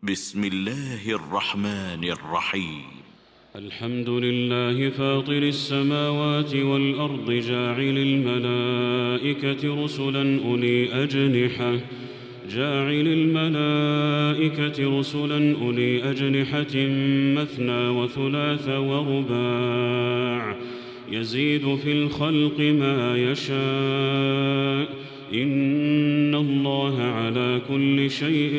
بسم الله الرحمن الرحيم. الحمد لله فاطر السماوات والأرض جاعل الملائكة رسلا أولي أجنحة مثنى وثلاث ورباع يزيد في الخلق ما يشاء إن الله على كل شيء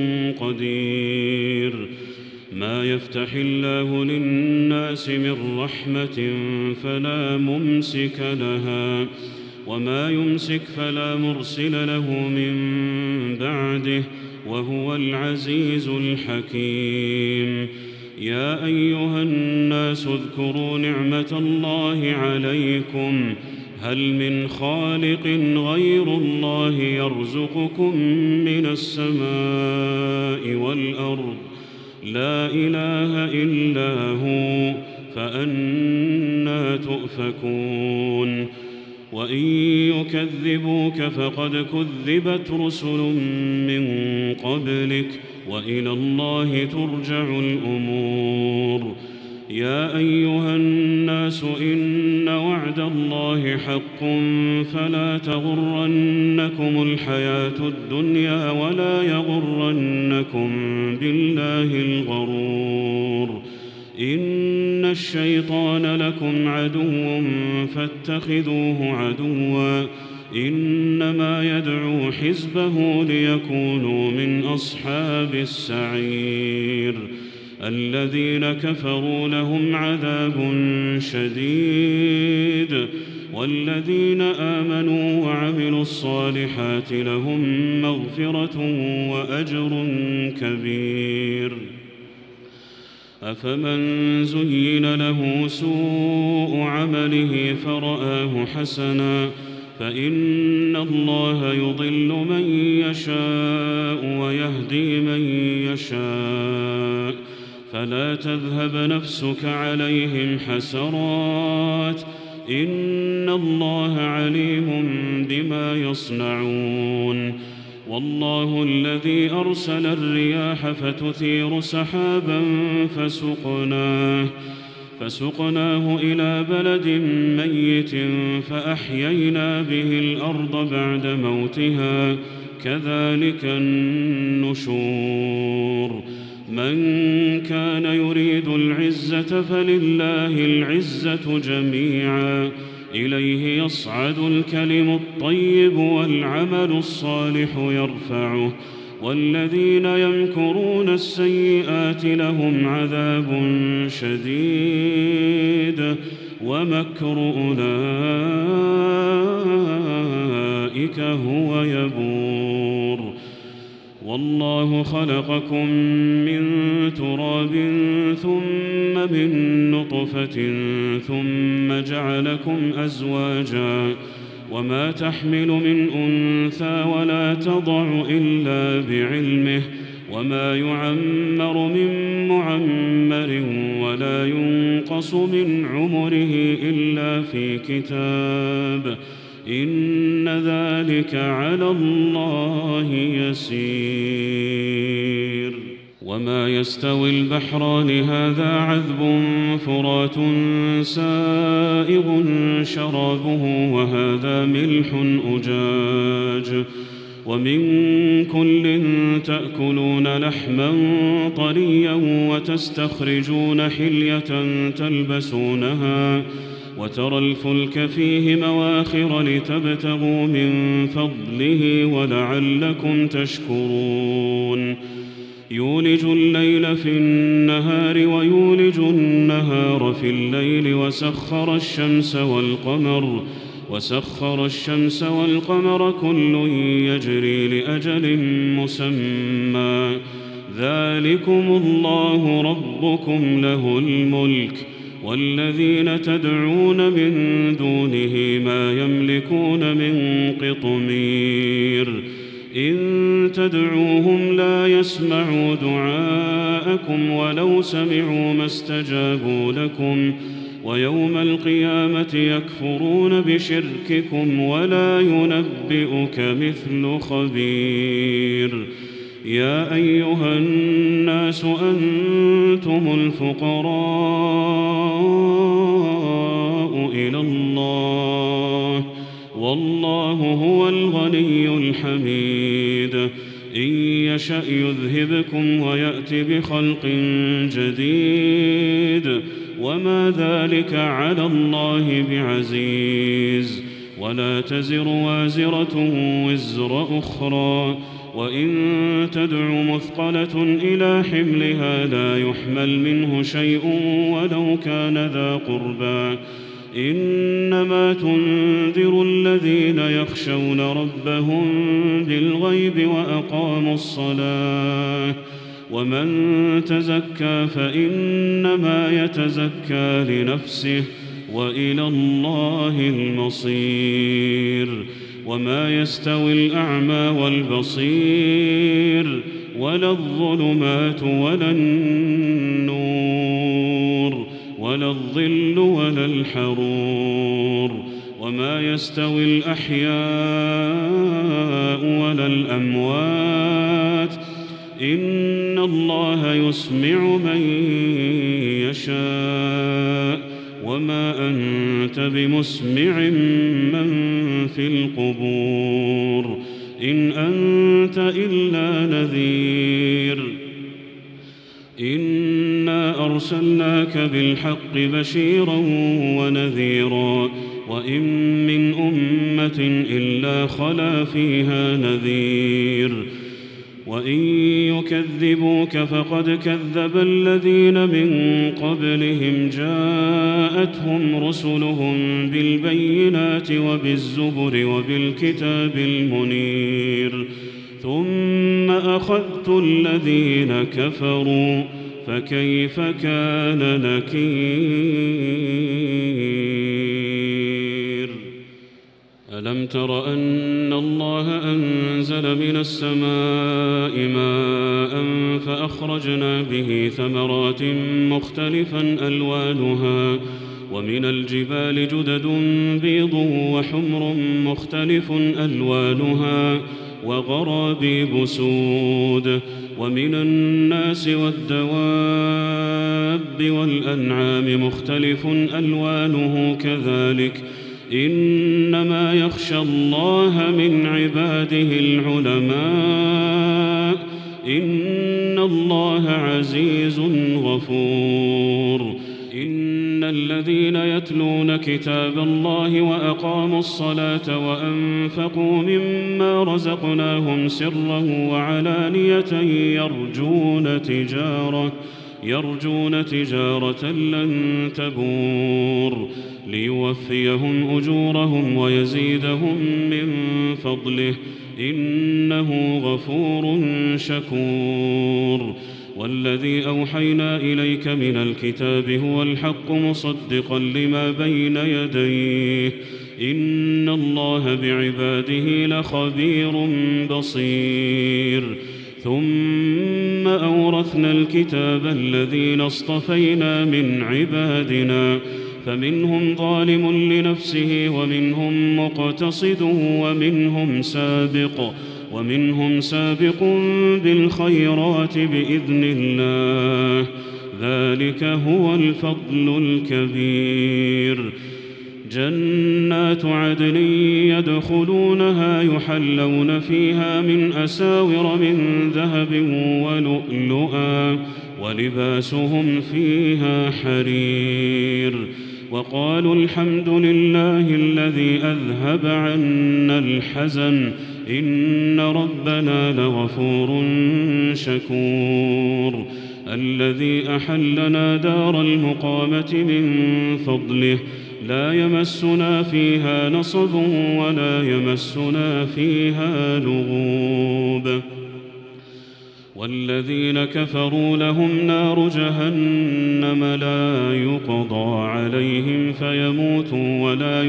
قدير. ما يفتح الله للناس من رحمة فلا ممسك لها وما يمسك فلا مرسل له من بعده وهو العزيز الحكيم. يا أيها الناس اذكروا نعمة الله عليكم هل من خالق غير الله يرزقكم من السماء والأرض لا إله إلا هو فأنى تؤفكون. وإن يكذبوك فقد كذبت رسل من قبلك وإلى الله ترجع الأمور. يا أيها الناس إن وعد الله حق فلا تغرنكم الحياة الدنيا ولا يغرنكم بالله الغرور. إن الشيطان لكم عدو فاتخذوه عدوا إنما يدعو حزبه ليكونوا من أصحاب السعير. الذين كفروا لهم عذاب شديد والذين آمنوا وعملوا الصالحات لهم مغفرة وأجر كبير. أفمن زين له سوء عمله فرآه حسنا فإن الله يضل من يشاء ويهدي من يشاء فلا تذهب نفسك عليهم حسرات إن الله عليم بما يصنعون. والله الذي أرسل الرياح فتثير سحابا فسقناه إلى بلد ميت فأحيينا به الأرض بعد موتها كذلك النشور. من كان يريد العزة فلله العزة جميعا إليه يصعد الكلم الطيب والعمل الصالح يرفعه والذين يمكرون السيئات لهم عذاب شديد ومكر أولئك هو يبور. والله خلقكم من تراب ثم من نطفة ثم جعلكم أزواجا وما تحمل من أنثى ولا تضع إلا بعلمه وما يعمر من معمر ولا ينقص من عمره إلا في كتاب إن ذلك على الله يسير. وما يستوي البحران هذا عذب فرات سائغ شرابه وهذا ملح أجاج ومن كل تأكلون لحما طريا وتستخرجون حلية تلبسونها وترى الفلك فيه مواخر لتبتغوا من فضله ولعلكم تشكرون. يولج الليل في النهار ويولج النهار في الليل وسخر الشمس والقمر كل يجري لأجل مسمى ذلكم الله ربكم له الملك والذين تدعون من دونه ما يملكون من قطمير. إن تدعوهم لا يسمعوا دعاءكم ولو سمعوا ما استجابوا لكم ويوم القيامة يكفرون بشرككم ولا ينبئك مثل خبير. يا أيها الناس الناس أنتم الفقراء إلى الله والله هو الغني الحميد إن يشأ يذهبكم ويأت بخلق جديد وما ذلك على الله بعزيز ولا تزر وازرة وزر أخرى وإن تدع مثقلة إلى حملها لا يحمل منه شيء ولو كان ذا قربى إنما تنذر الذين يخشون ربهم بالغيب وأقاموا الصلاة ومن تزكى فإنما يتزكى لنفسه وإلى الله المصير وما يستوي الأعمى والبصير ولا الظلمات ولا النور ولا الظل ولا الحرور وما يستوي الأحياء ولا الأموات إن الله يسمع من يشاء وما أنت بمسمع من في القبور إن أنت إلا نذير إنا أرسلناك بالحق بشيرا ونذيرا وإن من أمة إلا خلا فيها نذير وإن يكذبوك فقد كذب الذين من قبلهم جاءتهم رسلهم بالبينات وبالزبر وبالكتاب المنير ثم أخذت الذين كفروا فكيف كان نكير ألم تر أن الله أنزل من السماء ماء فأخرجنا به ثمرات مختلفا ألوانها ومن الجبال جدد بيض وحمر مختلف ألوانها وغرابيب سود ومن الناس والدواب والأنعام مختلف ألوانه كذلك إنما يخشى الله من عباده العلماء إن الله عزيز غفور إن الذين يتلون كتاب الله وأقاموا الصلاة وأنفقوا مما رزقناهم سرا وعلانية يرجون تجارة لن تبور ليوفيهم أجورهم ويزيدهم من فضله إنه غفور شكور والذي أوحينا إليك من الكتاب هو الحق مصدقا لما بين يديه إن الله بعباده لخبير بصير ثم أورثنا الكتاب الذين اصطفينا من عبادنا فمنهم ظالم لنفسه ومنهم مقتصد ومنهم سابق بالخيرات بإذن الله ذلك هو الفضل الكبير جنات عدن يدخلونها يحلون فيها من أساور من ذهب ولؤلؤا ولباسهم فيها حرير وقالوا الحمد لله الذي أذهب عنا الحزن إن ربنا لغفور شكور الذي أحلنا دار المقامة من فضله لا يمسنا فيها نصب ولا يمسنا فيها لغوب والذين كفروا لهم نار جهنم لا يقضى عليهم فيموتوا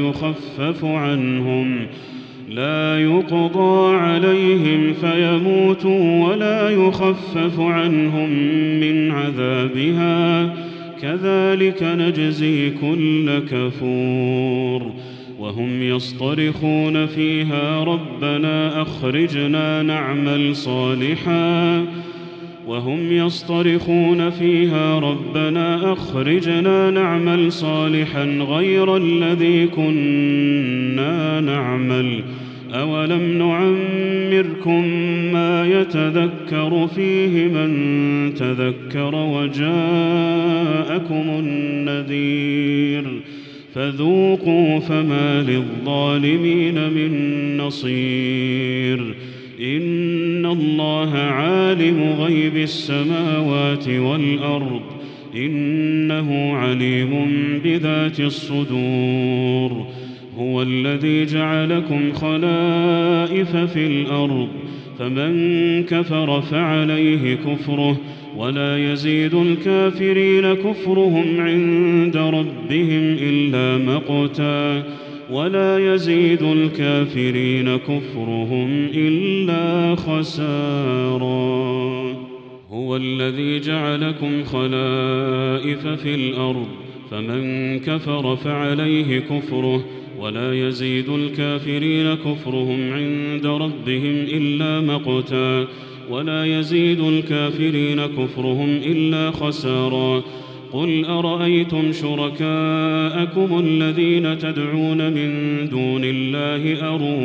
ولا يخفف عنهم من عذابها كذلك نجزي كل كفور وهم يصطرخون فيها ربنا أخرجنا نعمل صالحا وهم يصطرخون فيها ربنا أخرجنا نعمل صالحا غير الذي كنا نعمل أولم نعمركم ما يتذكر فيه من تذكر وجاءكم النذير فذوقوا فما للظالمين من نصير إن الله عالم غيب السماوات والأرض إنه عليم بذات الصدور هو الذي جعلكم خلائف في الأرض فمن كفر فعليه كفره ولا يزيد الكافرين كفرهم عند ربهم إلا مقتا ولا يزيد الكافرين كفرهم إلا خسارا هو الذي جعلكم خلائف في الأرض فمن كفر فعليه كفره ولا يزيد الكافرين كفرهم عند ربهم إلا مقتا ولا يزيد الكافرين كفرهم إلا خسارا قل أرأيتم شركاءكم الذين تدعون من دون الله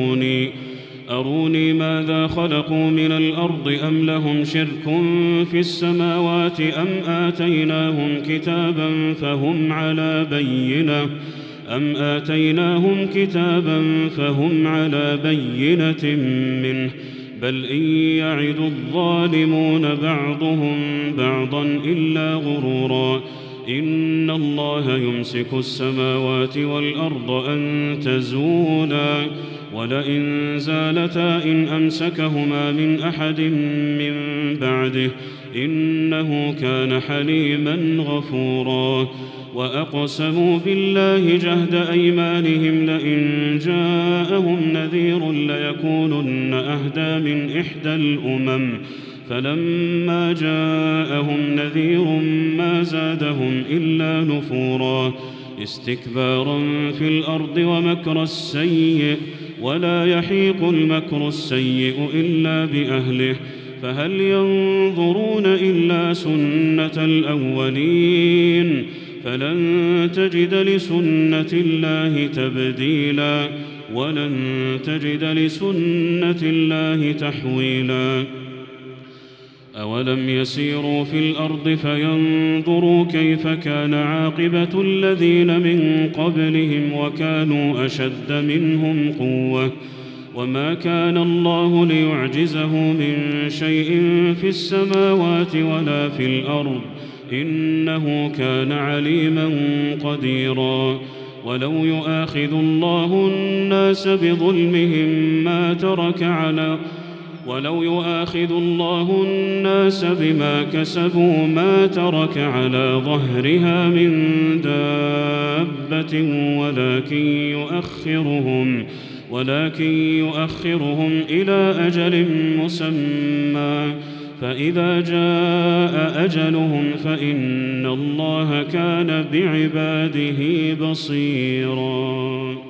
أروني ماذا خلقوا من الأرض أم لهم شرك في السماوات أم آتيناهم كتابا فهم على بينة منه بل إن يعد الظالمون بعضهم بعضا إلا غرورا إن الله يمسك السماوات والأرض أن تزولا ولئن زالتا إن أمسكهما من أحد من بعده إنه كان حليما غفورا وأقسموا بالله جهد أيمانهم لئن جاءهم نذير ليكونن أهدى من إحدى الأمم فلما جاءهم نذير ما زادهم إلا نفورا استكبارا في الأرض ومكر السيء ولا يحيق المكر السيء إلا بأهله فهل ينظرون إلا سنة الأولين فلن تجد لسنة الله تبديلا ولن تجد لسنة الله تحويلا أولم يسيروا في الأرض فينظروا كيف كان عاقبة الذين من قبلهم وكانوا أشد منهم قوة وما كان الله ليعجزه من شيء في السماوات ولا في الأرض إنه كان عليما قديرا ولو يؤاخذ الله الناس بظلمهم بما كسبوا ما ترك على ظهرها من دابة ولكن يؤخرهم إلى أجل مسمى فإذا جاء أجلهم فإن الله كان بعباده بصيراً